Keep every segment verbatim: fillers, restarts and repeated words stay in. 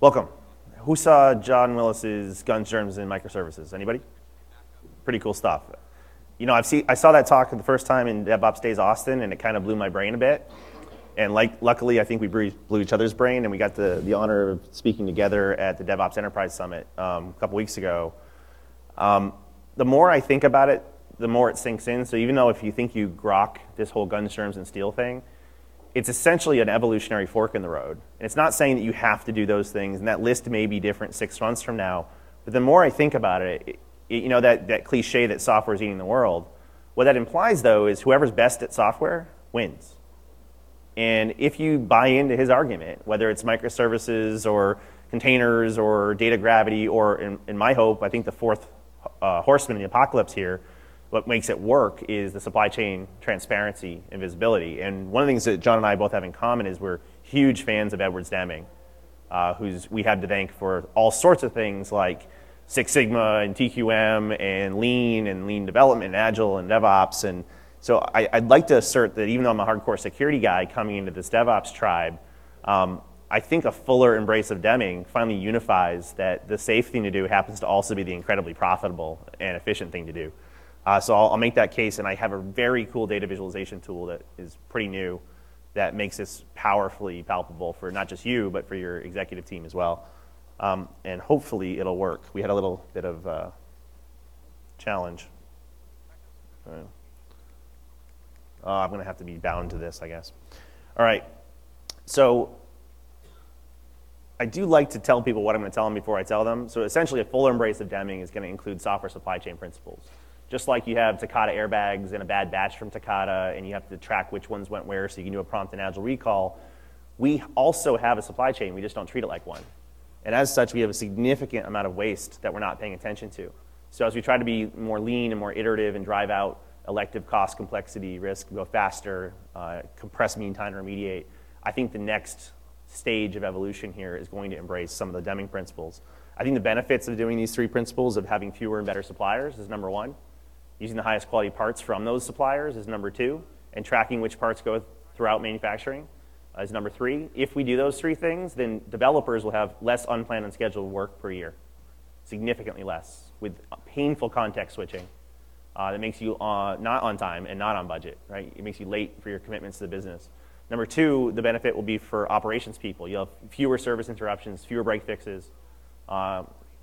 Welcome. Who saw John Willis's Guns, Germs, and Microservices? Anybody? Pretty cool stuff. You know, I've seen, I saw that talk the first time in DevOps Days Austin, and it kind of blew my brain a bit. And like, luckily, I think we blew each other's brain, and we got the, the honor of speaking together at the DevOps Enterprise Summit um, a couple weeks ago. Um, the more I think about it, the more it sinks in. So even though if you think you grok this whole Guns, Germs, and Steel thing, it's essentially an evolutionary fork in the road. And it's not saying that you have to do those things, and that list may be different six months from now. But the more I think about it, it, it you know, that, that cliche that software is eating the world, what that implies, though, is whoever's best at software wins. And if you buy into his argument, whether it's microservices or containers or data gravity, or in, in my hope, I think the fourth uh, horseman in the apocalypse here, what makes it work is the supply chain transparency and visibility. And one of the things that John and I both have in common is we're huge fans of Edwards Deming, uh, who's we have to thank for all sorts of things like Six Sigma and T Q M and Lean and Lean development and Agile and DevOps. And so I, I'd like to assert that even though I'm a hardcore security guy coming into this DevOps tribe, um, I think a fuller embrace of Deming finally unifies that the safe thing to do happens to also be the incredibly profitable and efficient thing to do. Uh, so I'll, I'll make that case, and I have a very cool data visualization tool that is pretty new that makes this powerfully palpable for not just you, but for your executive team as well. Um, and hopefully it'll work. We had a little bit of uh, challenge. Uh, oh, I'm going to have to be bound to this, I guess. All right. So I do like to tell people what I'm going to tell them before I tell them. So essentially, a full embrace of Deming is going to include software supply chain principles. Just like you have Takata airbags and a bad batch from Takata, and you have to track which ones went where so you can do a prompt and agile recall, we also have a supply chain. We just don't treat it like one. And as such, we have a significant amount of waste that we're not paying attention to. So as we try to be more lean and more iterative and drive out elective cost, complexity, risk, go faster, uh, compress mean time to remediate, I think the next stage of evolution here is going to embrace some of the Deming principles. I think the benefits of doing these three principles of having fewer and better suppliers is number one. Using the highest quality parts from those suppliers is number two, and tracking which parts go throughout manufacturing uh, is number three. If we do those three things, then developers will have less unplanned and scheduled work per year, significantly less, with painful context switching uh, that makes you uh, not on time and not on budget, right? It makes you late for your commitments to the business. Number two, the benefit will be for operations people. You'll have fewer service interruptions, fewer break fixes uh,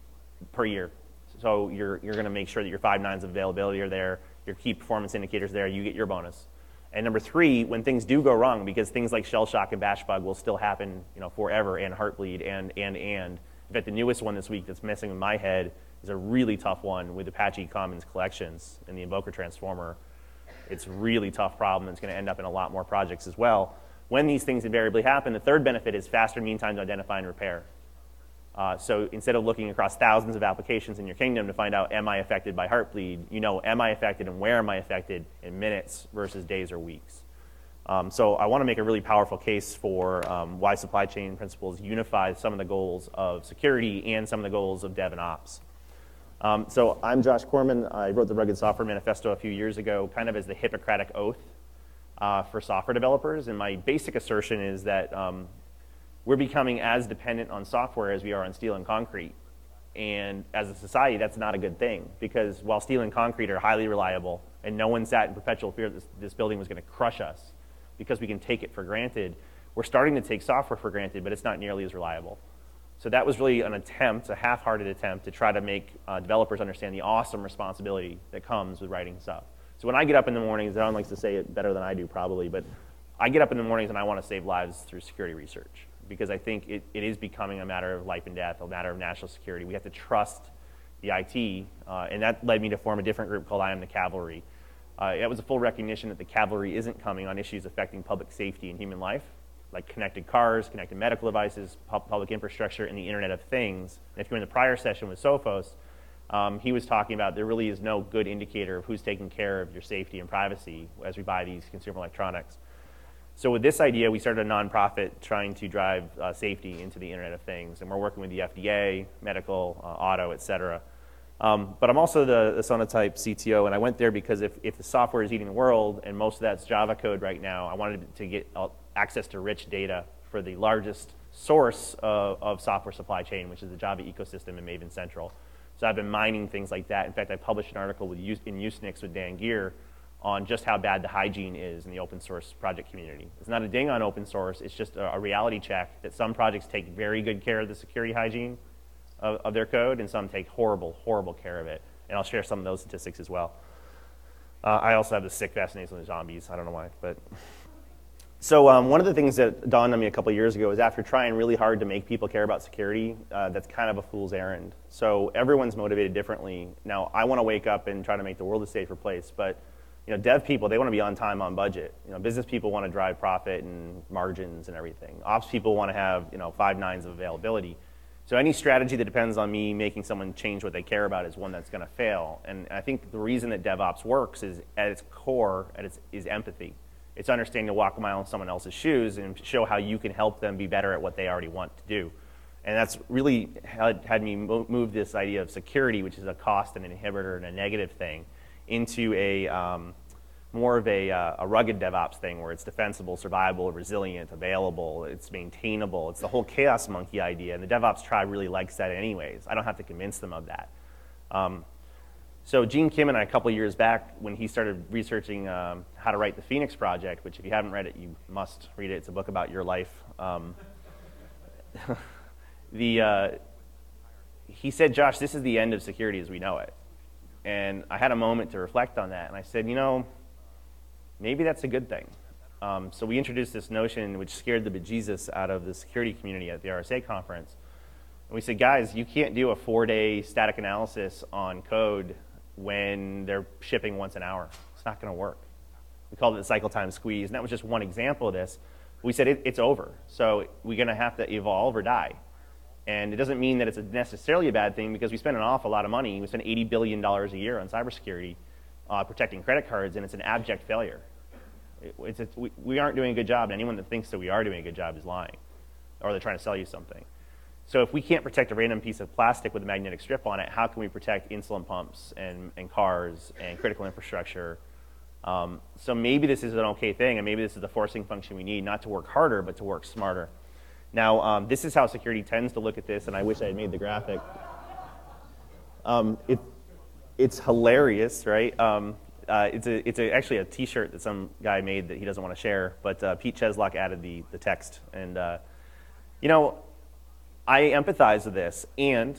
per year. So you're, you're going to make sure that your five nines of availability are there, your key performance indicators there, you get your bonus. And number three, when things do go wrong, because things like shell shock and bash bug will still happen, you know, forever, and heartbleed and, and, and. In fact, the newest one this week that's messing with my head is a really tough one with Apache Commons collections and the Invoker Transformer. It's a really tough problem that's going to end up in a lot more projects as well. When these things invariably happen, the third benefit is faster mean time to identify and repair. Uh, so instead of looking across thousands of applications in your kingdom to find out, am I affected by heartbleed, you know, am I affected and where am I affected in minutes versus days or weeks. Um, so I want to make a really powerful case for um, why supply chain principles unify some of the goals of security and some of the goals of dev and ops. Um, so I'm Josh Corman. I wrote the Rugged Software Manifesto a few years ago, kind of as the Hippocratic Oath uh, for software developers. And my basic assertion is that um, we're becoming as dependent on software as we are on steel and concrete. And as a society, that's not a good thing, because while steel and concrete are highly reliable, and no one sat in perpetual fear that this, this building was going to crush us because we can take it for granted, we're starting to take software for granted, but it's not nearly as reliable. So that was really an attempt, a half-hearted attempt, to try to make uh, developers understand the awesome responsibility that comes with writing stuff. So when I get up in the mornings, Don likes to say it better than I do probably, but I get up in the mornings and I want to save lives through security research, because I think it, it is becoming a matter of life and death, a matter of national security. We have to trust the I T, uh, and that led me to form a different group called I Am the Cavalry. Uh, it was a full recognition that the cavalry isn't coming on issues affecting public safety and human life, like connected cars, connected medical devices, pu public infrastructure, and the Internet of Things. And if you're in the prior session with Sophos, um, he was talking about there really is no good indicator of who's taking care of your safety and privacy as we buy these consumer electronics. So with this idea, we started a nonprofit trying to drive uh, safety into the Internet of Things, and we're working with the F D A, medical, uh, auto, et cetera. Um, but I'm also the, the Sonatype C T O, and I went there because if, if the software is eating the world, and most of that's Java code right now, I wanted to get access to rich data for the largest source of, of software supply chain, which is the Java ecosystem in Maven Central. So I've been mining things like that. In fact, I published an article with, in Usenix with Dan Gear on just how bad the hygiene is in the open source project community. It's not a ding on open source, it's just a, a reality check that some projects take very good care of the security hygiene of, of their code, and some take horrible, horrible care of it. And I'll share some of those statistics as well. Uh, I also have this sick fascination with zombies, I don't know why, but. So um, one of the things that dawned on me a couple years ago is after trying really hard to make people care about security, uh, that's kind of a fool's errand. So everyone's motivated differently. Now, I want to wake up and try to make the world a safer place, but you know, dev people, they want to be on time, on budget. You know, business people want to drive profit and margins and everything. Ops people want to have, you know, five nines of availability. So any strategy that depends on me making someone change what they care about is one that's going to fail. And I think the reason that DevOps works is, at its core, at its, is empathy. It's understanding to walk a mile in someone else's shoes and show how you can help them be better at what they already want to do. And that's really had, had me move this idea of security, which is a cost and an inhibitor and a negative thing, into a um, more of a, uh, a rugged DevOps thing where it's defensible, survivable, resilient, available, it's maintainable. It's the whole chaos monkey idea, and the DevOps tribe really likes that anyways. I don't have to convince them of that. Um, So Gene Kim and I, a couple years back, when he started researching um, how to write the Phoenix Project, which if you haven't read it, you must read it. It's a book about your life. Um, the, uh, he said, Josh, this is the end of security as we know it. And I had a moment to reflect on that. And I said, you know, maybe that's a good thing. Um, so we introduced this notion which scared the bejesus out of the security community at the R S A conference. And we said, guys, you can't do a four-day static analysis on code when they're shipping once an hour. It's not going to work. We called it the cycle time squeeze, and that was just one example of this. We said it, it's over, so we're going to have to evolve or die. And it doesn't mean that it's a necessarily a bad thing, because we spend an awful lot of money. We spend eighty billion dollars a year on cybersecurity, uh, protecting credit cards, and it's an abject failure. It, it's a, we, we aren't doing a good job, and anyone that thinks that we are doing a good job is lying, or they're trying to sell you something. So if we can't protect a random piece of plastic with a magnetic strip on it, how can we protect insulin pumps and, and cars and critical infrastructure? Um, so maybe this is an okay thing, and maybe this is the forcing function we need, not to work harder, but to work smarter. Now, um, this is how security tends to look at this, and I wish I had made the graphic. Um, it, it's hilarious, right? Um, uh, it's a, it's a, actually a T-shirt that some guy made that he doesn't want to share, but uh, Pete Cheslock added the, the text. And, uh, you know, I empathize with this, and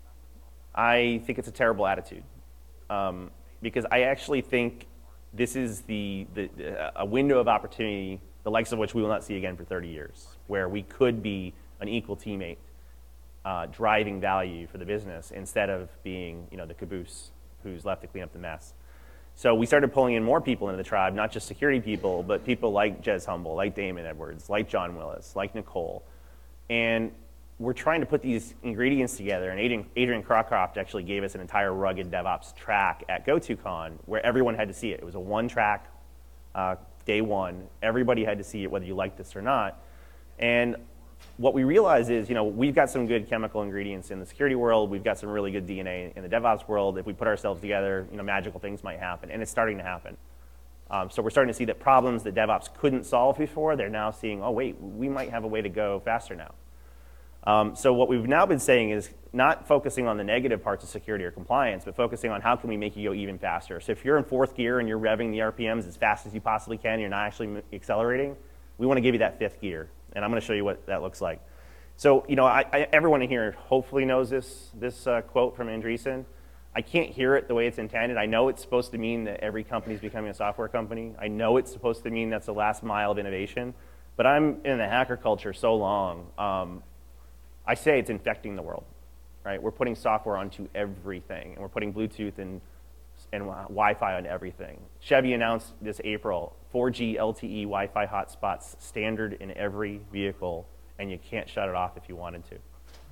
I think it's a terrible attitude, um, because I actually think this is the, the, a window of opportunity, the likes of which we will not see again for thirty years, where we could be an equal teammate, uh, driving value for the business instead of being, you know, the caboose who's left to clean up the mess. So we started pulling in more people into the tribe, not just security people, but people like Jez Humble, like Damon Edwards, like John Willis, like Nicole, and we're trying to put these ingredients together, and Adrian, Adrian Crocroft actually gave us an entire rugged DevOps track at GoToCon where everyone had to see it. It was a one track, uh, day one. Everybody had to see it whether you liked this or not. And what we realize is, you know, we've got some good chemical ingredients in the security world. We've got some really good D N A in the DevOps world. If we put ourselves together, you know, magical things might happen, and it's starting to happen. Um, so we're starting to see that problems that DevOps couldn't solve before, they're now seeing, oh, wait, we might have a way to go faster now. Um, so what we've now been saying is not focusing on the negative parts of security or compliance, but focusing on how can we make you go even faster. So if you're in fourth gear and you're revving the R P Ms as fast as you possibly can, you're not actually accelerating, we want to give you that fifth gear. And I'm going to show you what that looks like. So, you know, I, I, everyone in here hopefully knows this, this uh, quote from Andreessen. I can't hear it the way it's intended. I know it's supposed to mean that every company is becoming a software company. I know it's supposed to mean that's the last mile of innovation. But I'm in the hacker culture so long. Um, I say it's infecting the world, right? We're putting software onto everything, and we're putting Bluetooth and, and Wi-Fi on everything. Chevy announced this April, four G L T E Wi-Fi hotspots standard in every vehicle, and you can't shut it off if you wanted to.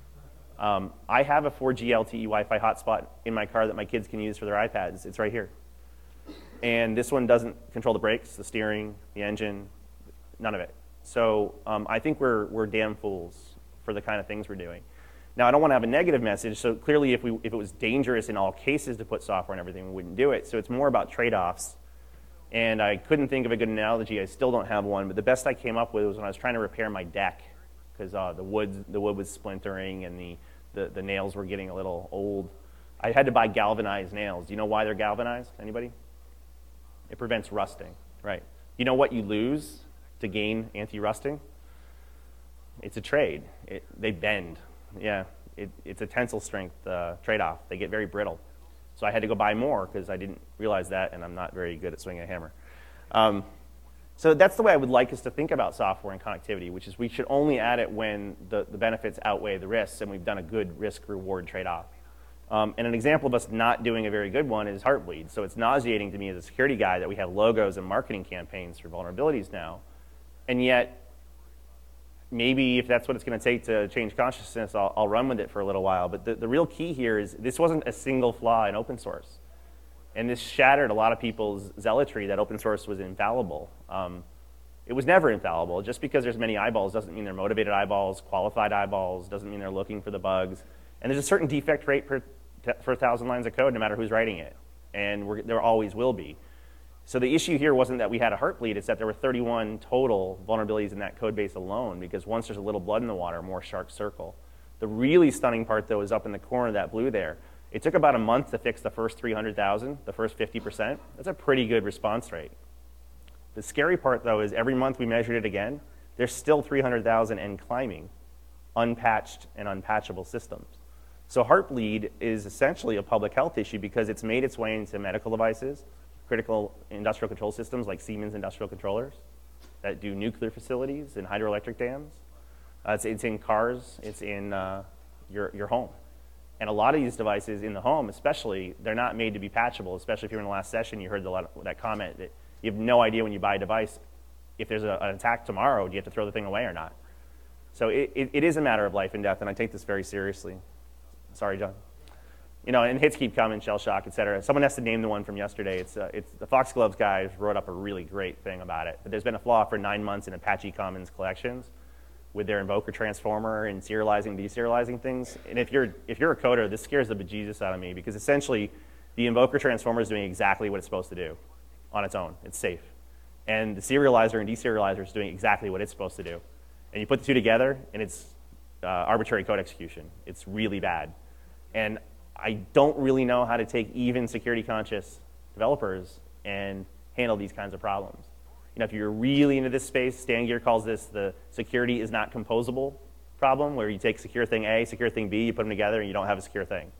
Um, I have a four G L T E Wi-Fi hotspot in my car that my kids can use for their iPads. It's right here. And this one doesn't control the brakes, the steering, the engine, none of it. So um, I think we're, we're damn fools for the kind of things we're doing. Now, I don't want to have a negative message, so clearly if, we, if it was dangerous in all cases to put software and everything, we wouldn't do it. So it's more about trade-offs. And I couldn't think of a good analogy. I still don't have one, but the best I came up with was when I was trying to repair my deck, because uh, the wood the wood was splintering and the, the the nails were getting a little old. I had to buy galvanized nails. Do you know why they're galvanized? Anybody? It prevents rusting, right? You know what you lose to gain anti-rusting? It's a trade. It, they bend. Yeah, it, it's a tensile strength uh, trade-off. They get very brittle. So I had to go buy more because I didn't realize that, and I'm not very good at swinging a hammer. Um, so that's the way I would like us to think about software and connectivity, which is we should only add it when the, the benefits outweigh the risks, and we've done a good risk-reward trade-off. Um, and an example of us not doing a very good one is Heartbleed. So it's nauseating to me as a security guy that we have logos and marketing campaigns for vulnerabilities now, and yet maybe if that's what it's going to take to change consciousness, I'll, I'll run with it for a little while. But the, the real key here is this wasn't a single flaw in open source. And this shattered a lot of people's zealotry that open source was infallible. Um, it was never infallible. Just because there's many eyeballs doesn't mean they're motivated eyeballs, qualified eyeballs, doesn't mean they're looking for the bugs. And there's a certain defect rate per, for a thousand lines of code no matter who's writing it. And we're, there always will be. So the issue here wasn't that we had a Heartbleed, it's that there were thirty-one total vulnerabilities in that code base alone, because once there's a little blood in the water, more sharks circle. The really stunning part, though, is up in the corner of that blue there. It took about a month to fix the first three hundred thousand, the first fifty percent. That's a pretty good response rate. The scary part, though, is every month we measured it again, there's still three hundred thousand and climbing, unpatched and unpatchable systems. So Heartbleed is essentially a public health issue because it's made its way into medical devices, critical industrial control systems like Siemens industrial controllers that do nuclear facilities and hydroelectric dams. Uh, it's, it's in cars, it's in uh, your, your home. And a lot of these devices in the home especially, they're not made to be patchable, especially if you were in the last session, you heard the, that comment that you have no idea when you buy a device, if there's a, an attack tomorrow, do you have to throw the thing away or not? So it, it, it is a matter of life and death, and I take this very seriously. Sorry, John. You know, and hits keep coming, shell shock, et cetera. Someone has to name the one from yesterday. It's, uh, it's the Foxgloves guys wrote up a really great thing about it. But there's been a flaw for nine months in Apache Commons collections with their invoker transformer and serializing, deserializing things. And if you're, if you're a coder, this scares the bejesus out of me because essentially the invoker transformer is doing exactly what it's supposed to do on its own. It's safe. And the serializer and deserializer is doing exactly what it's supposed to do. And you put the two together and it's uh, arbitrary code execution. It's really bad. And I don't really know how to take even security conscious developers and handle these kinds of problems. You know, if you're really into this space, Stan Gear calls this the security is not composable problem, where you take secure thing A, secure thing B, you put them together, and you don't have a secure thing.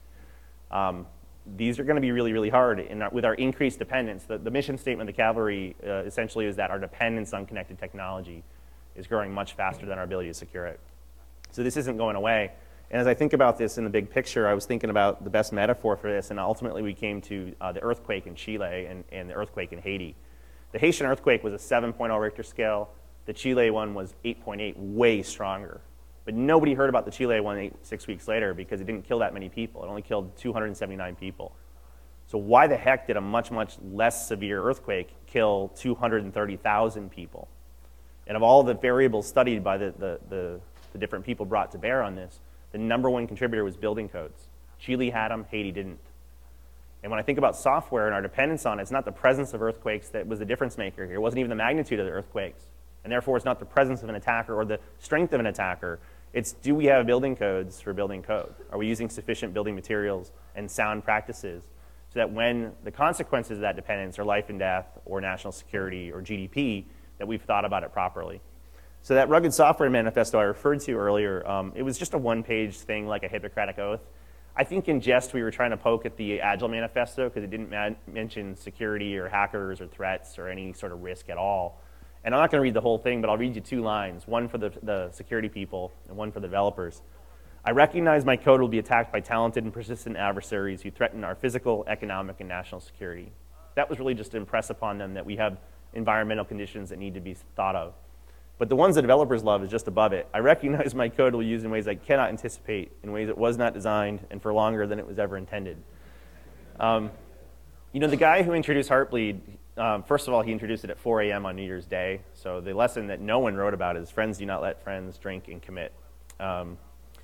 Um, these are going to be really, really hard. In our, with our increased dependence, the, the mission statement of the Cavalry uh, essentially is that our dependence on connected technology is growing much faster than our ability to secure it. So this isn't going away. And as I think about this in the big picture, I was thinking about the best metaphor for this, and ultimately we came to uh, the earthquake in Chile and, and the earthquake in Haiti. The Haitian earthquake was a seven point oh Richter scale. The Chile one was eight point eight, way stronger. But nobody heard about the Chile one eight, six weeks later because it didn't kill that many people. It only killed two hundred seventy-nine people. So why the heck did a much, much less severe earthquake kill two hundred thirty thousand people? And of all the variables studied by the, the, the, the different people brought to bear on this, the number one contributor was building codes. Chile had them, Haiti didn't. And when I think about software and our dependence on it, it's not the presence of earthquakes that was the difference maker here. It wasn't even the magnitude of the earthquakes. And therefore, it's not the presence of an attacker or the strength of an attacker. It's, do we have building codes for building code? Are we using sufficient building materials and sound practices so that when the consequences of that dependence are life and death or national security or G D P, that we've thought about it properly? So that rugged software manifesto I referred to earlier, um, it was just a one-page thing like a Hippocratic Oath. I think in jest we were trying to poke at the Agile manifesto because it didn't mention security or hackers or threats or any sort of risk at all. And I'm not going to read the whole thing, but I'll read you two lines, one for the, the security people and one for the developers. I recognize my code will be attacked by talented and persistent adversaries who threaten our physical, economic, and national security. That was really just to impress upon them that we have environmental conditions that need to be thought of. But the ones the developers love is just above it. I recognize my code will be used in ways I cannot anticipate, in ways it was not designed, and for longer than it was ever intended. Um, you know, the guy who introduced Heartbleed, um, first of all, he introduced it at four A M on New Year's Day. So the lesson that no one wrote about is friends do not let friends drink and commit. Um,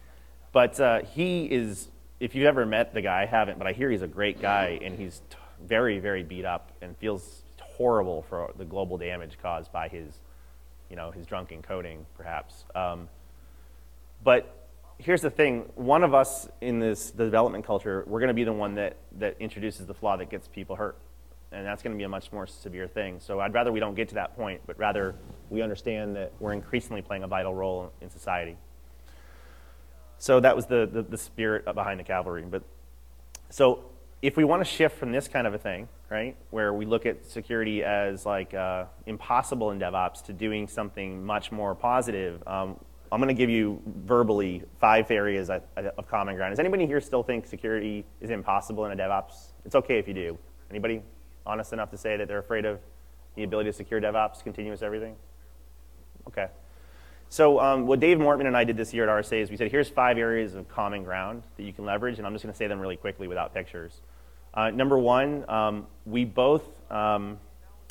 but uh, he is, if you've ever met the guy, I haven't, but I hear he's a great guy, and he's t very, very beat up and feels horrible for the global damage caused by his you know, his drunken coding, perhaps. Um, But here's the thing, one of us in this development culture, we're going to be the one that, that introduces the flaw that gets people hurt. And that's going to be a much more severe thing. So I'd rather we don't get to that point, but rather we understand that we're increasingly playing a vital role in society. So that was the, the, the spirit behind the cavalry. But so if we want to shift from this kind of a thing, right, where we look at security as like uh, impossible in DevOps to doing something much more positive, um, I'm going to give you verbally five areas of common ground. Does anybody here still think security is impossible in a DevOps? It's okay if you do. Anybody honest enough to say that they're afraid of the ability to secure DevOps, continuous everything? Okay. So um, what Dave Mortman and I did this year at R S A is we said, here's five areas of common ground that you can leverage, and I'm just going to say them really quickly without pictures. Uh, number one, um, we both, um,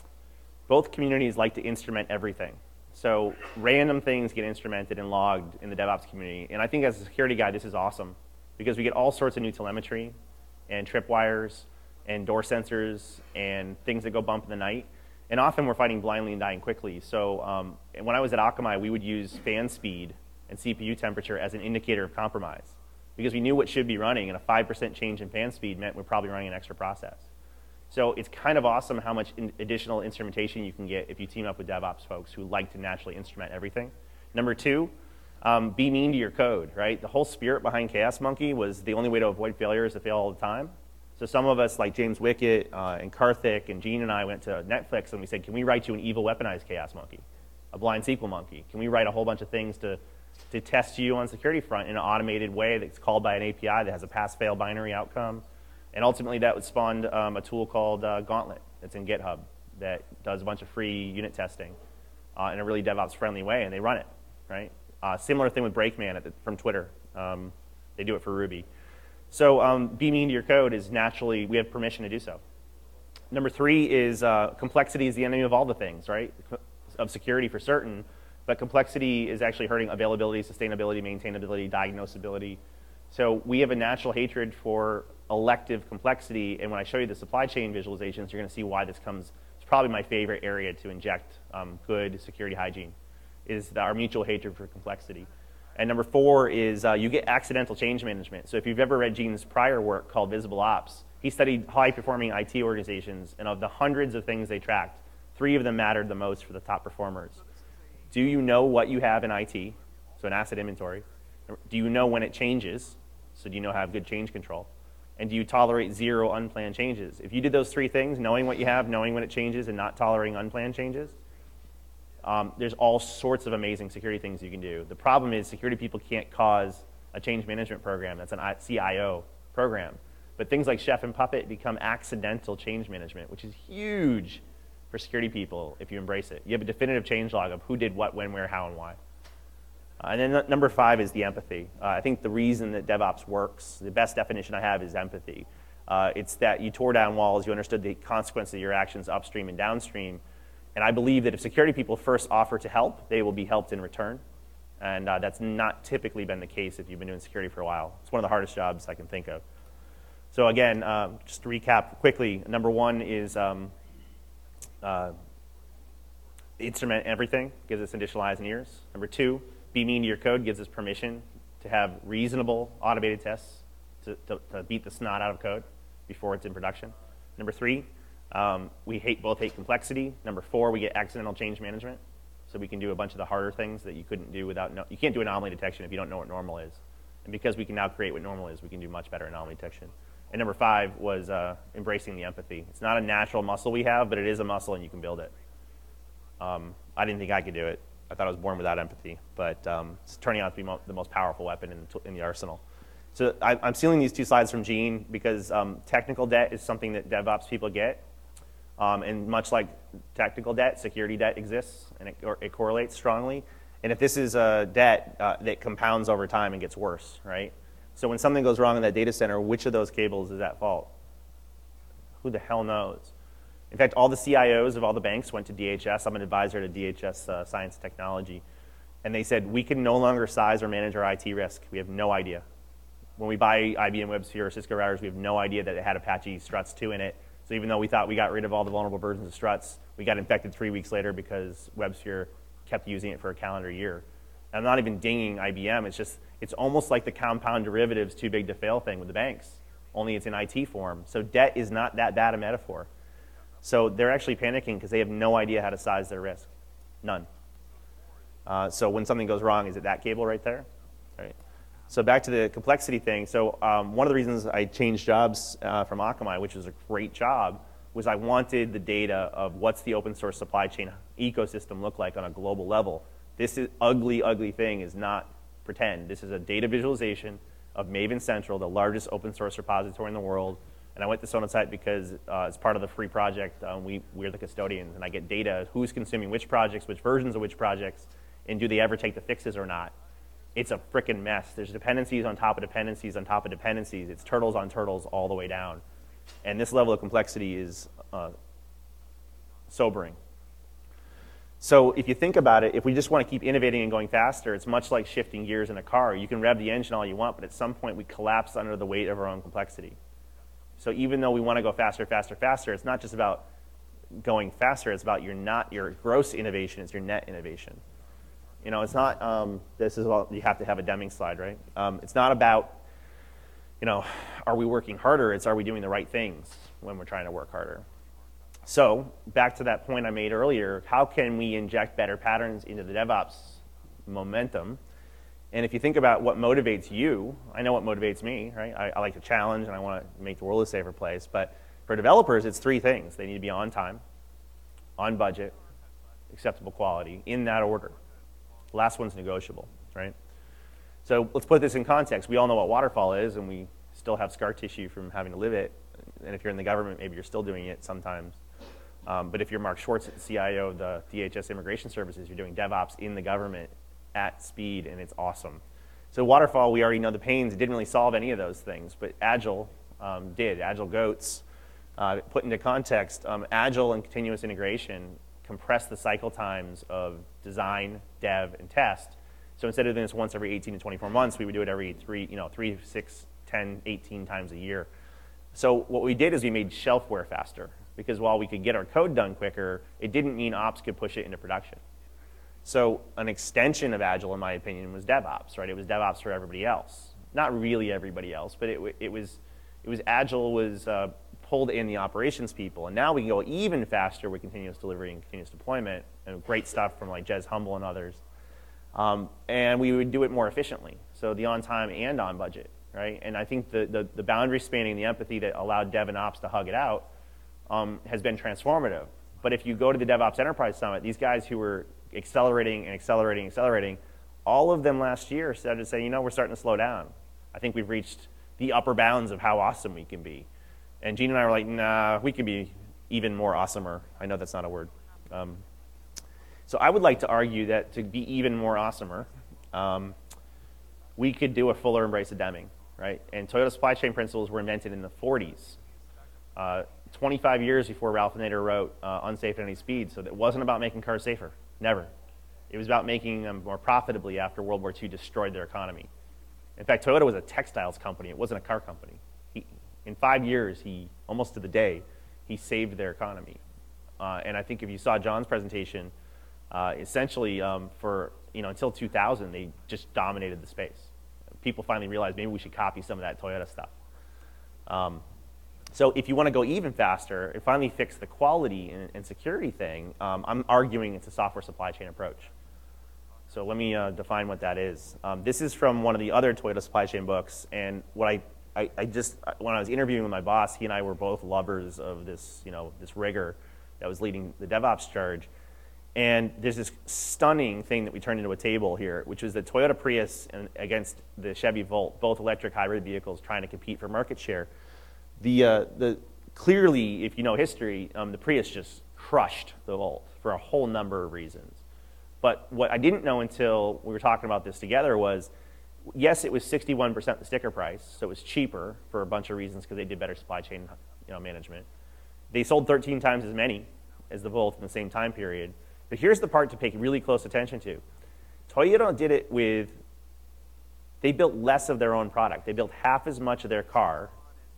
both communities like to instrument everything. So random things get instrumented and logged in the DevOps community. And I think as a security guy, this is awesome because we get all sorts of new telemetry and tripwires and door sensors and things that go bump in the night. And often we're fighting blindly and dying quickly. So um, when I was at Akamai, we would use fan speed and C P U temperature as an indicator of compromise because we knew what should be running, and a five percent change in fan speed meant we're probably running an extra process. So it's kind of awesome how much in additional instrumentation you can get if you team up with DevOps folks who like to naturally instrument everything. Number two, um, be mean to your code, right? The whole spirit behind Chaos Monkey was the only way to avoid failure is to fail all the time. So some of us, like James Wickett uh, and Karthik and Gene and I, went to Netflix and we said, can we write you an evil weaponized Chaos Monkey, a blind S Q L monkey? Can we write a whole bunch of things to, to test you on security front in an automated way that's called by an A P I that has a pass-fail binary outcome? And ultimately that would spawn um, a tool called uh, Gauntlet that's in GitHub that does a bunch of free unit testing uh, in a really DevOps-friendly way, and they run it, right? Uh, similar thing with Brakeman at the, from Twitter. Um, they do it for Ruby. So um, be mean to your code is naturally, we have permission to do so. Number three is uh, complexity is the enemy of all the things, right? Of security for certain, but complexity is actually hurting availability, sustainability, maintainability, diagnosability. So we have a natural hatred for elective complexity, and when I show you the supply chain visualizations, you're going to see why this comes. It's probably my favorite area to inject um, good security hygiene, is the, our mutual hatred for complexity. And number four is uh, you get accidental change management. So if you've ever read Gene's prior work called Visible Ops, he studied high-performing I T organizations, and of the hundreds of things they tracked, three of them mattered the most for the top performers. Do you know what you have in I T, so an asset inventory? Do you know when it changes, so do you know how to have good change control? And do you tolerate zero unplanned changes? If you did those three things, knowing what you have, knowing when it changes, and not tolerating unplanned changes, Um, there's all sorts of amazing security things you can do. The problem is security people can't cause a change management program that's an C I O program. But things like Chef and Puppet become accidental change management, which is huge for security people if you embrace it. You have a definitive change log of who did what, when, where, how, and why. Uh, and then number five is the empathy. Uh, I think the reason that DevOps works, the best definition I have is empathy. Uh, it's that you tore down walls, you understood the consequences of your actions upstream and downstream. And I believe that if security people first offer to help, they will be helped in return. And uh, that's not typically been the case if you've been doing security for a while. It's one of the hardest jobs I can think of. So again, um, just to recap quickly, number one is um, uh, instrument everything, gives us additional eyes and ears. Number two, be mean to your code, gives us permission to have reasonable automated tests to, to, to beat the snot out of code before it's in production. Number three, Um, we hate, both hate complexity. Number four, we get accidental change management. So we can do a bunch of the harder things that you couldn't do without, no, you can't do anomaly detection if you don't know what normal is. And because we can now create what normal is, we can do much better anomaly detection. And number five was uh, embracing the empathy. It's not a natural muscle we have, but it is a muscle and you can build it. Um, I didn't think I could do it. I thought I was born without empathy, but um, it's turning out to be mo the most powerful weapon in, in the arsenal. So I, I'm stealing these two slides from Gene because um, technical debt is something that DevOps people get. Um, and much like technical debt, security debt exists, and it, or it correlates strongly. And if this is a debt uh, that compounds over time and gets worse, right? So when something goes wrong in that data center, which of those cables is at fault? Who the hell knows? In fact, all the C I Os of all the banks went to D H S. I'm an advisor to D H S uh, Science and Technology. And they said, we can no longer size or manage our I T risk. We have no idea. When we buy I B M WebSphere or Cisco routers, we have no idea that it had Apache Struts two in it. So even though we thought we got rid of all the vulnerable versions of Struts, we got infected three weeks later because WebSphere kept using it for a calendar year. And I'm not even dinging I B M. It's just It's almost like the compound derivatives too big to fail thing with the banks, only it's in I T form. So debt is not that bad a metaphor. So they're actually panicking because they have no idea how to size their risk. None. Uh, so when something goes wrong, is it that cable right there? All right. So back to the complexity thing. So um, one of the reasons I changed jobs uh, from Akamai, which was a great job, was I wanted the data of what's the open source supply chain ecosystem look like on a global level. This is ugly, ugly thing is not pretend. This is a data visualization of Maven Central, the largest open source repository in the world. And I went to Sonatype because uh, as part of the free project, um, we, we're the custodians, and I get data, who's consuming which projects, which versions of which projects, and do they ever take the fixes or not. It's a frickin' mess. There's dependencies on top of dependencies on top of dependencies. It's turtles on turtles all the way down. And this level of complexity is uh, sobering. So if you think about it, if we just want to keep innovating and going faster, it's much like shifting gears in a car. You can rev the engine all you want, but at some point we collapse under the weight of our own complexity. So even though we want to go faster, faster, faster, it's not just about going faster. It's about your not your gross innovation. It's your net innovation. You know, it's not. Um, this is all you have to have a Deming slide, right? Um, it's not about, you know, are we working harder? It's are we doing the right things when we're trying to work harder? So back to that point I made earlier, how can we inject better patterns into the DevOps momentum? And if you think about what motivates you, I know what motivates me, right? I, I like to challenge and I want to make the world a safer place. But for developers, it's three things. They need to be on time, on budget, acceptable quality, in that order. The last one's negotiable, right? So let's put this in context. We all know what waterfall is, and we still have scar tissue from having to live it. And if you're in the government, maybe you're still doing it sometimes. Um, but if you're Mark Schwartz, C I O of the D H S Immigration Services, you're doing DevOps in the government at speed, and it's awesome. So waterfall, we already know the pains. It didn't really solve any of those things, but Agile um, did. Agile goats, uh, put into context, um, Agile and continuous integration compress the cycle times of design, dev, and test. So instead of doing this once every eighteen to twenty-four months, we would do it every three, you know, three, six, ten, eighteen times a year. So what we did is we made shelfware faster, because while we could get our code done quicker, it didn't mean ops could push it into production. So an extension of Agile, in my opinion, was DevOps, right? It was DevOps for everybody else. Not really everybody else, but it, it was, it was Agile was uh, pulled in the operations people. And now we can go even faster with continuous delivery and continuous deployment, and great stuff from like Jez Humble and others. Um, and we would do it more efficiently. So the on time and on budget, right? And I think the, the, the boundary spanning, the empathy that allowed Dev and Ops to hug it out um, has been transformative. But if you go to the DevOps Enterprise Summit, these guys who were accelerating and accelerating and accelerating, all of them last year started to say, you know, we're starting to slow down. I think we've reached the upper bounds of how awesome we can be. And Gene and I were like, nah, we can be even more awesomer. I know that's not a word. Um, so I would like to argue that to be even more awesomer, um, we could do a fuller embrace of Deming, right? And Toyota supply chain principles were invented in the forties. Uh, twenty-five years before Ralph Nader wrote uh, Unsafe at Any Speed. So it wasn't about making cars safer. Never. It was about making them more profitably after World War Two destroyed their economy. In fact, Toyota was a textiles company. It wasn't a car company. He, in five years, he, almost to the day, he saved their economy. Uh, and I think if you saw John's presentation, uh, essentially um, for, you know, until two thousand, they just dominated the space. People finally realized maybe we should copy some of that Toyota stuff. Um, So if you want to go even faster and finally fix the quality and, and security thing, um, I'm arguing it's a software supply chain approach. So let me uh, define what that is. Um, this is from one of the other Toyota supply chain books, and what I, I, I just, when I was interviewing with my boss, he and I were both lovers of this, you know, this rigor that was leading the DevOps charge. And there's this stunning thing that we turned into a table here, which is the Toyota Prius and against the Chevy Volt, both electric hybrid vehicles trying to compete for market share. The, uh, the, clearly, if you know history, um, the Prius just crushed the Volt for a whole number of reasons. But what I didn't know until we were talking about this together was, yes, it was sixty-one percent the sticker price, so it was cheaper for a bunch of reasons because they did better supply chain, you know, management. They sold thirteen times as many as the Volt in the same time period. But here's the part to pay really close attention to. Toyota did it with, they built less of their own product. They built half as much of their car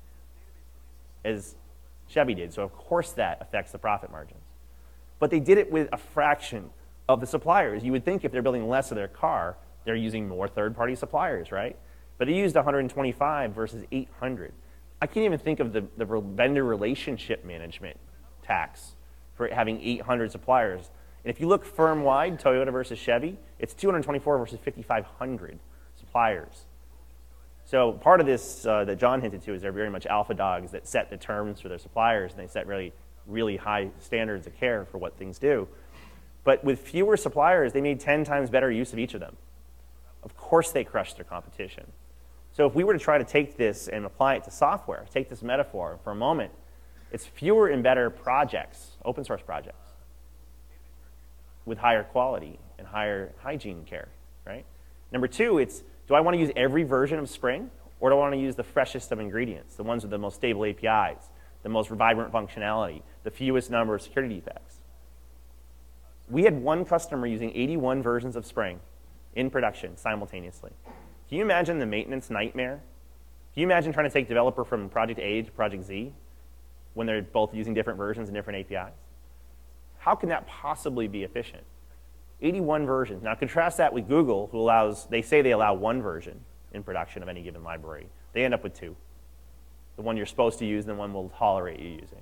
as Chevy did, so of course that affects the profit margins. But they did it with a fraction of the suppliers. You would think if they're building less of their car, They're using more third-party suppliers, right? But they used one hundred twenty-five versus eight hundred. I can't even think of the, the vendor relationship management tax for having eight hundred suppliers. And if you look firm-wide, Toyota versus Chevy, it's two hundred twenty-four versus fifty-five hundred suppliers. So part of this uh, that John hinted to is they're very much alpha dogs that set the terms for their suppliers, and they set really, really high standards of care for what things do. But with fewer suppliers, they made ten times better use of each of them. Of course they crushed their competition. So if we were to try to take this and apply it to software, take this metaphor for a moment, it's fewer and better projects, open source projects, with higher quality and higher hygiene care, right? Number two, it's, do I want to use every version of Spring, or do I want to use the freshest of ingredients, the ones with the most stable A P Is, the most vibrant functionality, the fewest number of security defects? We had one customer using eighty-one versions of Spring in production simultaneously. Can you imagine the maintenance nightmare? Can you imagine trying to take developer from project A to project Z when they're both using different versions and different A P Is? How can that possibly be efficient? eighty-one versions. Now contrast that with Google, who allows, they say they allow one version in production of any given library. They end up with two. The one you're supposed to use and the one we'll tolerate you using.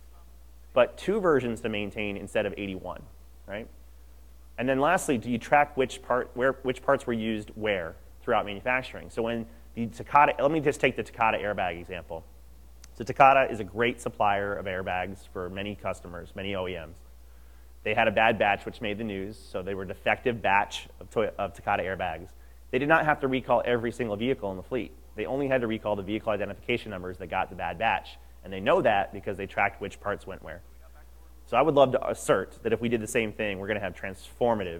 But two versions to maintain instead of eighty-one, right? And then lastly, do you track which, part, where, which parts were used where throughout manufacturing? So when the Takata, let me just take the Takata airbag example. So Takata is a great supplier of airbags for many customers, many O E Ms. They had a bad batch which made the news, so they were a defective batch of, Toy of Takata airbags. They did not have to recall every single vehicle in the fleet. They only had to recall the vehicle identification numbers that got the bad batch. And they know that because they tracked which parts went where. So I would love to assert that if we did the same thing, we're going to have transformative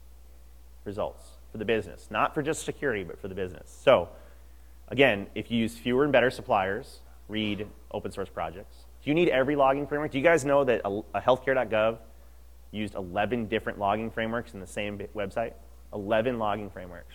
results for the business. Not for just security, but for the business. So again, if you use fewer and better suppliers, read open source projects. Do you need every logging framework? Do you guys know that a, a healthcare dot gov used eleven different logging frameworks in the same website? eleven logging frameworks.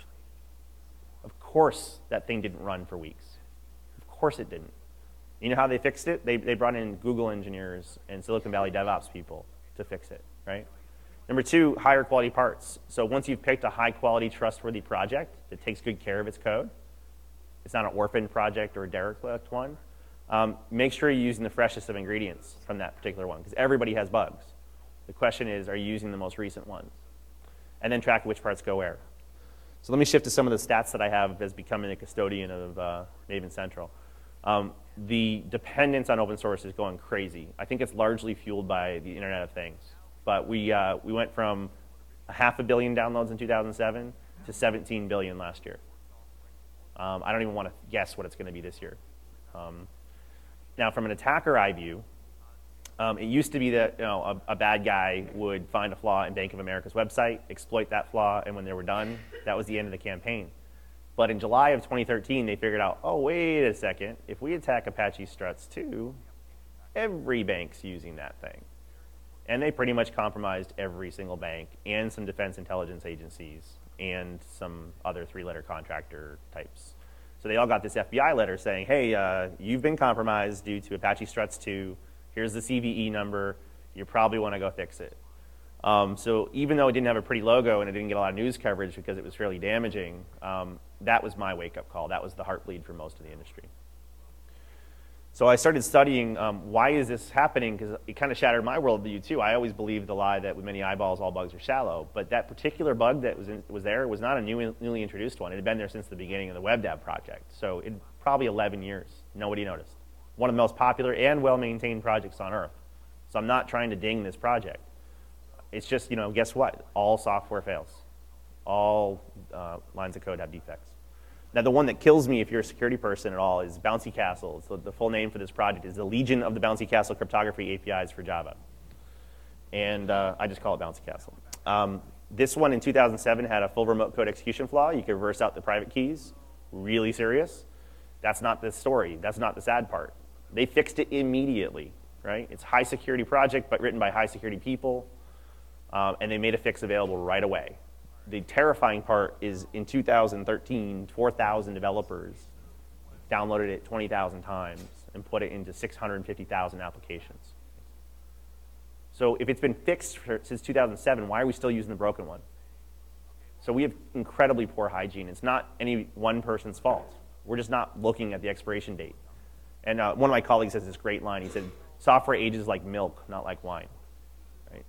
Of course that thing didn't run for weeks. Of course it didn't. You know how they fixed it? They, they brought in Google engineers and Silicon Valley DevOps people to fix it, right? Number two, higher quality parts. So once you've picked a high quality, trustworthy project that takes good care of its code, it's not an orphan project or a derelict one, um, make sure you're using the freshest of ingredients from that particular one, because everybody has bugs. The question is, are you using the most recent ones? And then track which parts go where. So let me shift to some of the stats that I have as becoming a custodian of uh, Maven Central. Um, the dependence on open source is going crazy. I think it's largely fueled by the Internet of Things. But we, uh, we went from a half a billion downloads in two thousand seven to seventeen billion last year. Um, I don't even want to guess what it's going to be this year. Um, now, from an attacker eye view, um, it used to be that you know, a, a bad guy would find a flaw in Bank of America's website, exploit that flaw, and when they were done, that was the end of the campaign. But in July of twenty thirteen, they figured out, oh, wait a second. If we attack Apache Struts too, every bank's using that thing. And they pretty much compromised every single bank and some defense intelligence agencies and some other three-letter contractor types. So they all got this F B I letter saying, hey, uh, you've been compromised due to Apache Struts two. Here's the C V E number. You probably want to go fix it. Um, so even though it didn't have a pretty logo and it didn't get a lot of news coverage because it was fairly damaging, um, that was my wake-up call. That was the heartbleed for most of the industry. So I started studying um, why is this happening, because it kind of shattered my worldview too. I always believed the lie that with many eyeballs, all bugs are shallow. But that particular bug that was, in, was there was not a new, newly introduced one. It had been there since the beginning of the WebDAV project. So in probably eleven years, nobody noticed. One of the most popular and well-maintained projects on Earth. So I'm not trying to ding this project. It's just, you know, guess what? All software fails. All uh, lines of code have defects. Now, the one that kills me if you're a security person at all is Bouncy Castle. So the full name for this project is the Legion of the Bouncy Castle Cryptography A P Is for Java. And uh, I just call it Bouncy Castle. Um, this one in two thousand seven had a full remote code execution flaw. You could reverse out the private keys. Really serious. That's not the story. That's not the sad part. They fixed it immediately, right? It's a high security project, but written by high security people. Um, and they made a fix available right away. The terrifying part is in two thousand thirteen, four thousand developers downloaded it twenty thousand times and put it into six hundred fifty thousand applications. So if it's been fixed for, since two thousand seven, why are we still using the broken one? So we have incredibly poor hygiene. It's not any one person's fault. We're just not looking at the expiration date. And uh, one of my colleagues has this great line. He said, software ages like milk, not like wine. Right?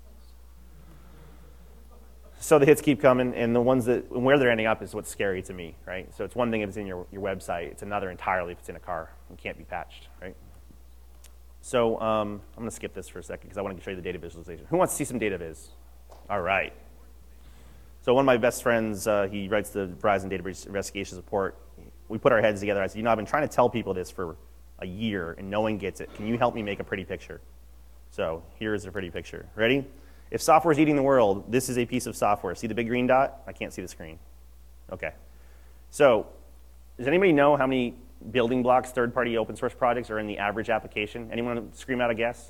So the hits keep coming, and the ones that, and where they're ending up is what's scary to me, right? So it's one thing if it's in your, your website. It's another entirely if it's in a car and can't be patched, right? So um, I'm going to skip this for a second because I want to show you the data visualization. Who wants to see some data viz? All right. So one of my best friends, uh, he writes the Verizon Data Breach Investigations report. We put our heads together. I said, you know, I've been trying to tell people this for a year, and no one gets it. Can you help me make a pretty picture? So here's a pretty picture. Ready? If software is eating the world, this is a piece of software. See the big green dot? I can't see the screen. OK. So does anybody know how many building blocks third-party open source projects are in the average application? Anyone scream out a guess?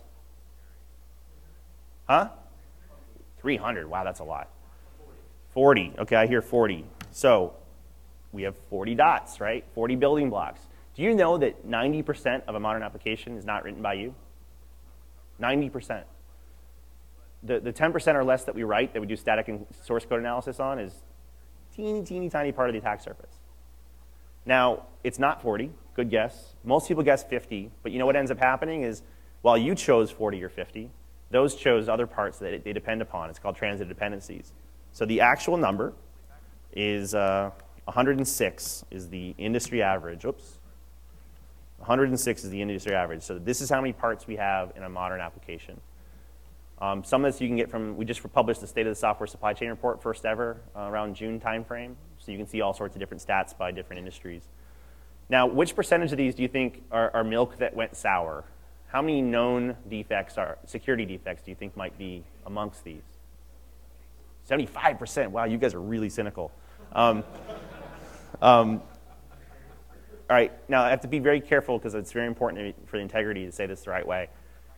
Huh? three hundred. Wow, that's a lot. forty. OK, I hear forty. So we have forty dots, right? forty building blocks. Do you know that ninety percent of a modern application is not written by you? ninety percent. The, the ten percent or less that we write, that we do static and source code analysis on, is teeny, teeny, tiny part of the attack surface. Now, it's not forty. Good guess. Most people guess fifty. But you know what ends up happening is, while you chose forty or fifty, those chose other parts that they depend upon. It's called transitive dependencies. So the actual number is uh, one hundred six is the industry average. Oops. one hundred six is the industry average. So this is how many parts we have in a modern application. Um, some of this you can get from, we just published the State of the Software Supply Chain report, first ever, uh, around June timeframe. So you can see all sorts of different stats by different industries. Now, which percentage of these do you think are, are milk that went sour? How many known defects, are security defects, do you think might be amongst these? seventy-five percent. Wow, you guys are really cynical. Um, um, all right, now I have to be very careful because it's very important for the integrity to say this the right way.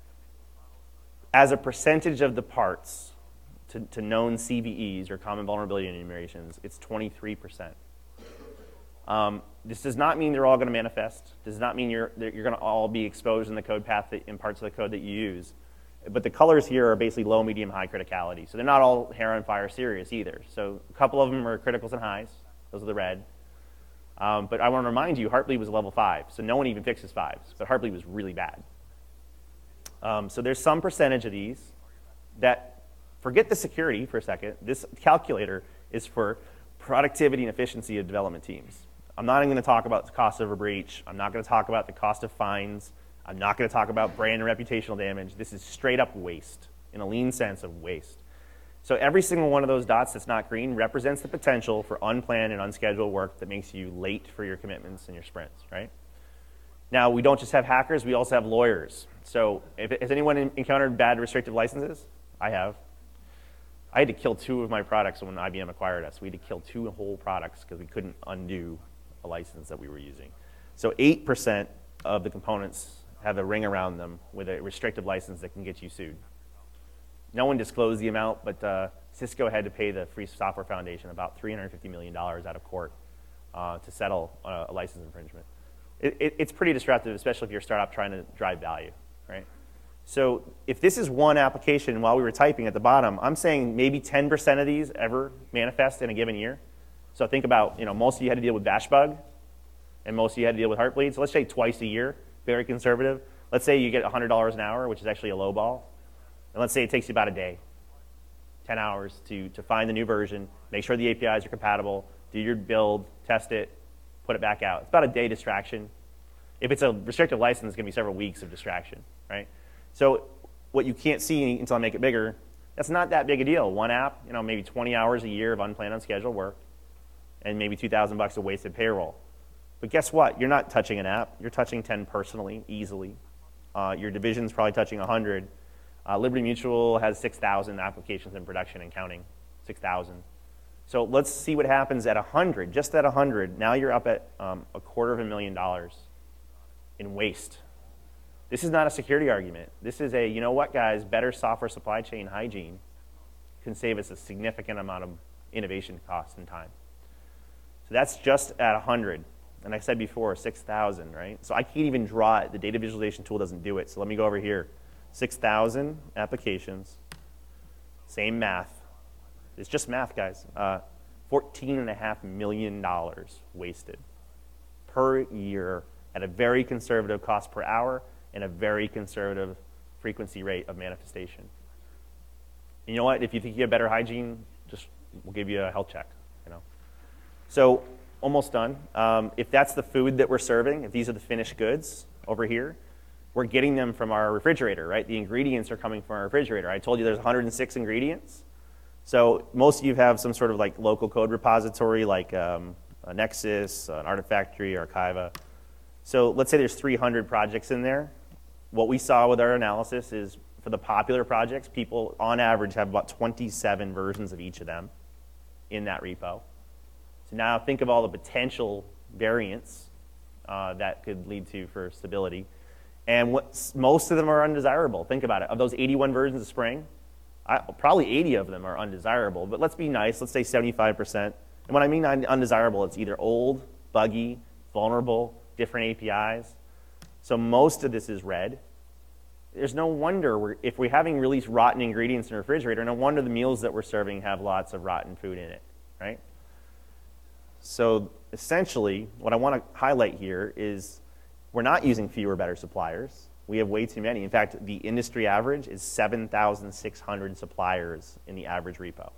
As a percentage of the parts to, to known C V Es, or common vulnerability enumerations, it's twenty-three percent. Um, this does not mean they're all going to manifest. Does not mean you're, you're going to all be exposed in the code path that, in parts of the code that you use. But the colors here are basically low, medium, high criticality. So they're not all hair on fire serious either. So a couple of them are criticals and highs. Those are the red. Um, but I want to remind you, Heartbleed was level five. So no one even fixes fives. But Heartbleed was really bad. Um, so there's some percentage of these that, forget the security for a second. This calculator is for productivity and efficiency of development teams. I'm not even going to talk about the cost of a breach. I'm not going to talk about the cost of fines. I'm not going to talk about brand and reputational damage. This is straight up waste, in a lean sense of waste. So every single one of those dots that's not green represents the potential for unplanned and unscheduled work that makes you late for your commitments and your sprints, right? Now, we don't just have hackers, we also have lawyers. So if, has anyone encountered bad restrictive licenses? I have. I had to kill two of my products when I B M acquired us. We had to kill two whole products because we couldn't undo a license that we were using. So eight percent of the components have a ring around them with a restrictive license that can get you sued. No one disclosed the amount, but uh, Cisco had to pay the Free Software Foundation about three hundred fifty million dollars out of court uh, to settle uh, a license infringement. It, it, it's pretty disruptive, especially if you're a startup trying to drive value, right? So if this is one application, while we were typing at the bottom, I'm saying maybe ten percent of these ever manifest in a given year. So think about, you know, most of you had to deal with Bashbug, and most of you had to deal with Heartbleed. So let's say twice a year, very conservative. Let's say you get one hundred dollars an hour, which is actually a low ball. And let's say it takes you about a day, ten hours to, to find the new version, make sure the A P Is are compatible, do your build, test it, put it back out. It's about a day distraction. If it's a restricted license, it's going to be several weeks of distraction, right? So what you can't see until I make it bigger, that's not that big a deal. One app, you know, maybe twenty hours a year of unplanned, unscheduled work, and maybe two thousand bucks of wasted payroll. But guess what? You're not touching an app. You're touching ten personally, easily. Uh, your division's probably touching one hundred. Uh, Liberty Mutual has six thousand applications in production and counting, six thousand. So let's see what happens at one hundred, just at one hundred. Now you're up at um, a quarter of a million dollars in waste. This is not a security argument. This is a, you know what, guys, better software supply chain hygiene can save us a significant amount of innovation costs and time. So that's just at one hundred. And I said before, six thousand, right? So I can't even draw it. The data visualization tool doesn't do it. So let me go over here. six thousand applications, same math. It's just math, guys. Uh, fourteen point five million dollars wasted per year at a very conservative cost per hour and a very conservative frequency rate of manifestation. And you know what? If you think you have better hygiene, just we'll give you a health check. You know. So almost done. Um, if that's the food that we're serving, if these are the finished goods over here, we're getting them from our refrigerator, right? The ingredients are coming from our refrigerator. I told you there's one hundred six ingredients. So most of you have some sort of like local code repository like um, a Nexus, an Artifactory, Archiva. So let's say there's three hundred projects in there. What we saw with our analysis is for the popular projects, people on average have about twenty-seven versions of each of them in that repo. So now think of all the potential variants uh, that could lead to for stability. And what, most of them are undesirable. Think about it. Of those eighty-one versions of Spring, I, probably eighty of them are undesirable. But let's be nice. Let's say seventy-five percent. And when I mean undesirable, it's either old, buggy, vulnerable, different A P Is. So most of this is red. There's no wonder we're, if we're having released rotten ingredients in the refrigerator, no wonder the meals that we're serving have lots of rotten food in it, right? So essentially, what I want to highlight here is we're not using fewer, better suppliers. We have way too many. In fact, the industry average is seven thousand six hundred suppliers in the average repo.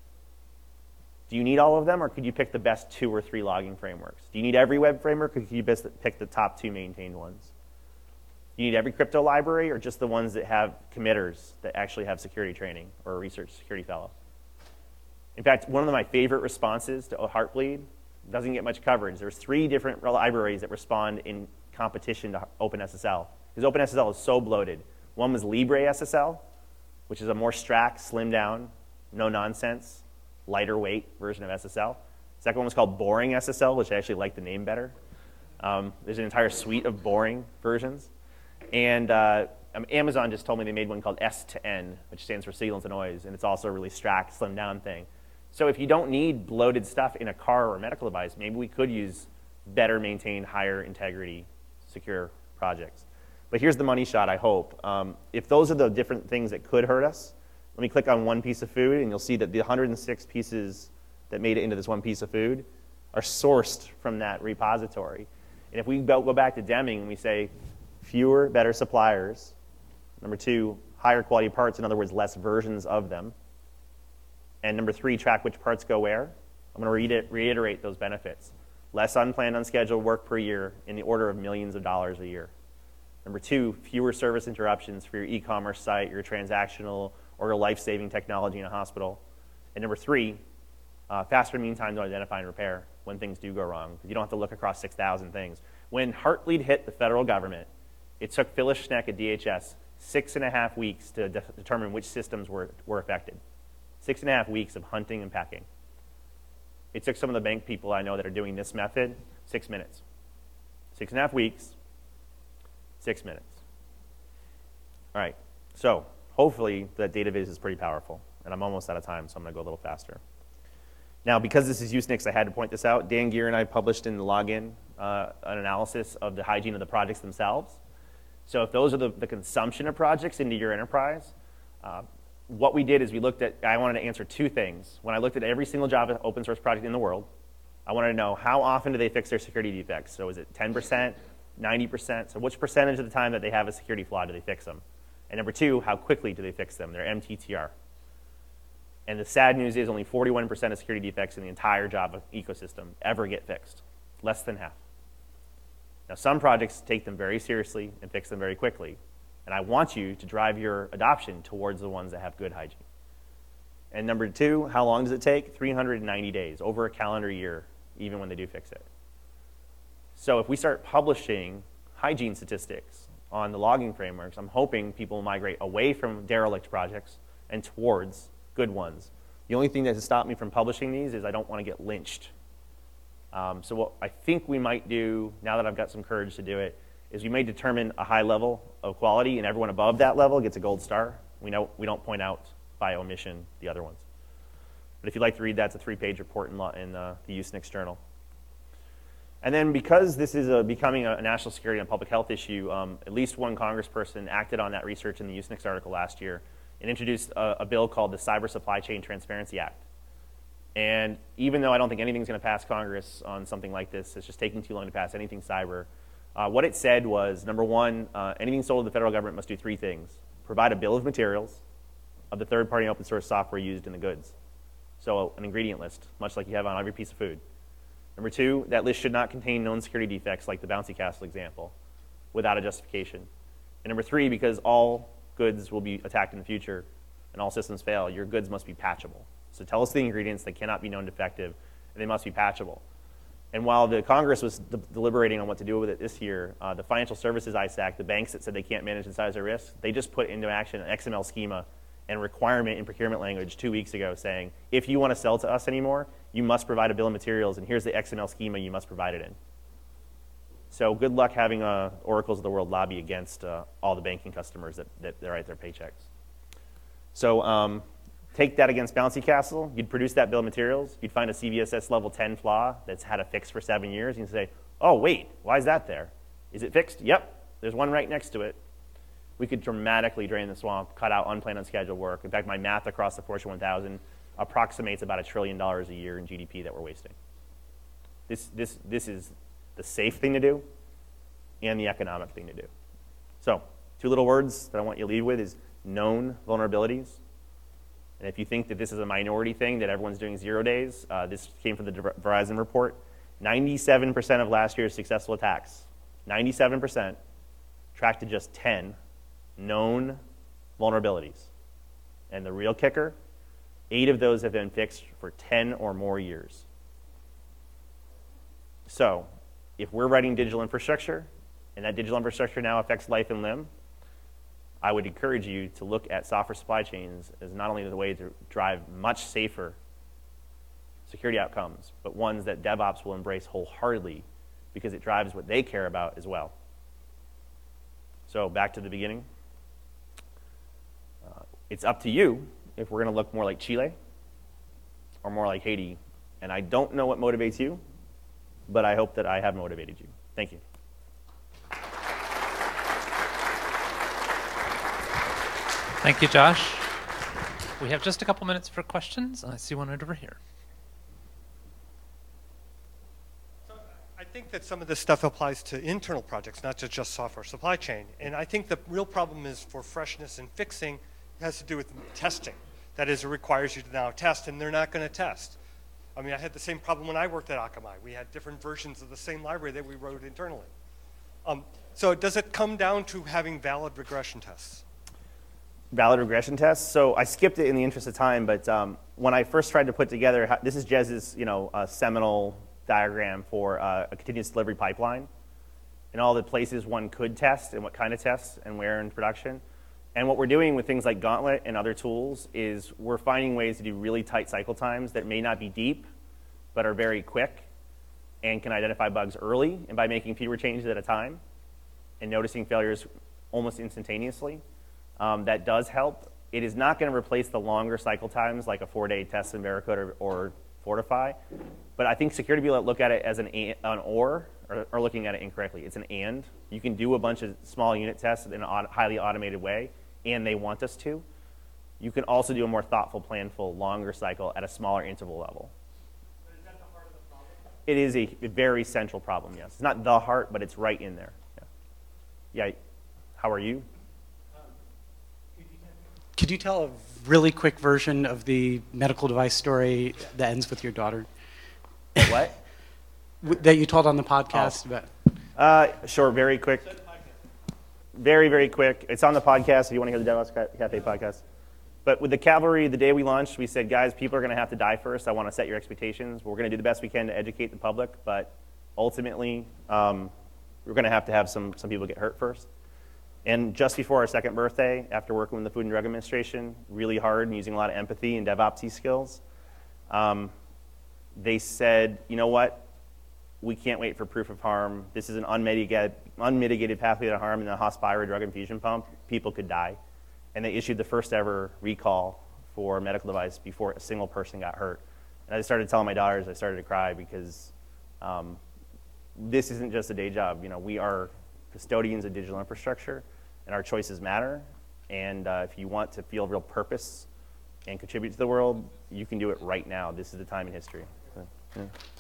Do you need all of them, or could you pick the best two or three logging frameworks? Do you need every web framework, or could you best pick the top two maintained ones? Do you need every crypto library, or just the ones that have committers that actually have security training or a research security fellow? In fact, one of my favorite responses to Heartbleed doesn't get much coverage. There's three different libraries that respond in competition to OpenSSL, because OpenSSL is so bloated. One was LibreSSL, which is a more stract, slimmed down, no nonsense, lighter weight version of S S L. The second one was called Boring S S L, which I actually like the name better. Um, there's an entire suite of boring versions. And uh, Amazon just told me they made one called S to N, which stands for signal to noise, and it's also a really stract, slimmed down thing. So if you don't need bloated stuff in a car or a medical device, maybe we could use better maintained, higher integrity, secure projects. But here's the money shot, I hope. Um, if those are the different things that could hurt us, let me click on one piece of food, and you'll see that the one hundred six pieces that made it into this one piece of food are sourced from that repository. And if we go back to Deming and we say fewer, better suppliers, number two, higher quality parts, in other words, less versions of them, and number three, track which parts go where, I'm going to reiterate those benefits. Less unplanned, unscheduled work per year in the order of millions of dollars a year. Number two, fewer service interruptions for your e-commerce site, your transactional, or your life-saving technology in a hospital. And number three, uh, faster mean time to identify and repair when things do go wrong, because you don't have to look across six thousand things. When Heartbleed hit the federal government, it took Phyllis Schneck at D H S six and a half weeks to de determine which systems were, were affected. Six and a half weeks of hunting and pecking. It took some of the bank people I know that are doing this method six minutes. Six and a half weeks, six minutes. All right, so hopefully that data viz is pretty powerful, and I'm almost out of time, so I'm going to go a little faster. Now, because this is Usenix, I had to point this out. Dan Gear and I published in the login uh, an analysis of the hygiene of the projects themselves. So if those are the, the consumption of projects into your enterprise, uh, what we did is we looked at, I wanted to answer two things. When I looked at every single Java open source project in the world, I wanted to know how often do they fix their security defects. So is it ten percent, ninety percent? So which percentage of the time that they have a security flaw do they fix them? And number two, how quickly do they fix them, their M T T R? And the sad news is only forty-one percent of security defects in the entire Java ecosystem ever get fixed, less than half. Now, some projects take them very seriously and fix them very quickly. And I want you to drive your adoption towards the ones that have good hygiene. And number two, how long does it take? three hundred ninety days, over a calendar year, even when they do fix it. So if we start publishing hygiene statistics on the logging frameworks, I'm hoping people will migrate away from derelict projects and towards good ones. The only thing that has stopped me from publishing these is I don't want to get lynched. Um, so what I think we might do, now that I've got some courage to do it, is we may determine a high level of quality, and everyone above that level gets a gold star. We know we don't point out by omission the other ones. But if you'd like to read that, it's a three-page report in, in uh, the Usenix journal. And then because this is a, becoming a national security and public health issue, um, at least one congressperson acted on that research in the Usenix article last year and introduced a, a bill called the Cyber Supply Chain Transparency Act. And even though I don't think anything's going to pass Congress on something like this, it's just taking too long to pass anything cyber. Uh, what it said was, number one, uh, anything sold to the federal government must do three things. Provide a bill of materials of the third-party open source software used in the goods. So an ingredient list, much like you have on every piece of food. Number two, that list should not contain known security defects like the Bouncy Castle example without a justification. And number three, because all goods will be attacked in the future and all systems fail, your goods must be patchable. So tell us the ingredients that cannot be known defective, and they must be patchable. And while the Congress was de deliberating on what to do with it this year, uh, the Financial Services I S A C, the banks that said they can't manage and size their risk, they just put into action an X M L schema and requirement in procurement language two weeks ago saying, if you want to sell to us anymore, you must provide a bill of materials, and here's the X M L schema you must provide it in. So good luck having uh, Oracles of the world lobby against uh, all the banking customers that, that, that write their paychecks. So um, take that against Bouncy Castle. You'd produce that bill of materials. You'd find a C V S S level ten flaw that's had a fix for seven years. You can say, oh, wait, why is that there? Is it fixed? Yep, there's one right next to it. We could dramatically drain the swamp, cut out unplanned, unscheduled work. In fact, my math across the Fortune one thousand approximates about a trillion dollars a year in G D P that we're wasting. This, this, this is the safe thing to do and the economic thing to do. So two little words that I want you to leave with is known vulnerabilities. And if you think that this is a minority thing, that everyone's doing zero days, uh, this came from the Verizon report. ninety-seven percent of last year's successful attacks, ninety-seven percent, tracked to just ten known vulnerabilities. And the real kicker, eight of those have been fixed for ten or more years. So if we're writing digital infrastructure, and that digital infrastructure now affects life and limb, I would encourage you to look at software supply chains as not only the way to drive much safer security outcomes, but ones that DevOps will embrace wholeheartedly because it drives what they care about as well. So back to the beginning. Uh, it's up to you if we're going to look more like Chile or more like Haiti. And I don't know what motivates you, but I hope that I have motivated you. Thank you. Thank you, Josh. We have just a couple minutes for questions. I see one right over here. So I think that some of this stuff applies to internal projects, not to just software supply chain. And I think the real problem is for freshness and fixing, it has to do with testing. That is, it requires you to now test, and they're not going to test. I mean, I had the same problem when I worked at Akamai. We had different versions of the same library that we wrote internally. Um, so does it come down to having valid regression tests? Valid regression tests. So I skipped it in the interest of time, but um, when I first tried to put together, this is Jez's, you know, uh, seminal diagram for uh, a continuous delivery pipeline and all the places one could test and what kind of tests and where in production. And what we're doing with things like Gauntlet and other tools is we're finding ways to do really tight cycle times that may not be deep, but are very quick and can identify bugs early, and by making fewer changes at a time and noticing failures almost instantaneously. Um, that does help. It is not going to replace the longer cycle times like a four-day test in Veracode or, or Fortify, but I think security people that look at it as an, an or are, are looking at it incorrectly. It's an and. You can do a bunch of small unit tests in a highly automated way, and they want us to. You can also do a more thoughtful, planful, longer cycle at a smaller interval level. But is that the heart of the problem? It is a very central problem, yes. It's not the heart, but it's right in there. Yeah. Yeah. How are you? Could you tell a really quick version of the medical device story that ends with your daughter? What? That you told on the podcast? Oh. About. Uh, sure, very quick. Very, very quick. It's on the podcast if you want to hear the DevOps Cafe podcast. But with the Cavalry, the day we launched, we said, guys, people are going to have to die first. I want to set your expectations. We're going to do the best we can to educate the public, but ultimately, um, we're going to have to have some, some people get hurt first. And just before our second birthday, after working with the Food and Drug Administration, really hard and using a lot of empathy and DevOps skills, um, they said, you know what? We can't wait for proof of harm. This is an unmitigated, unmitigated pathway to harm in the Hospira drug infusion pump. People could die. And they issued the first ever recall for a medical device before a single person got hurt. And I started telling my daughters, I started to cry because um, this isn't just a day job. You know, we are custodians of digital infrastructure, and our choices matter. And uh, if you want to feel real purpose and contribute to the world, you can do it right now. This is the time in history. So, yeah.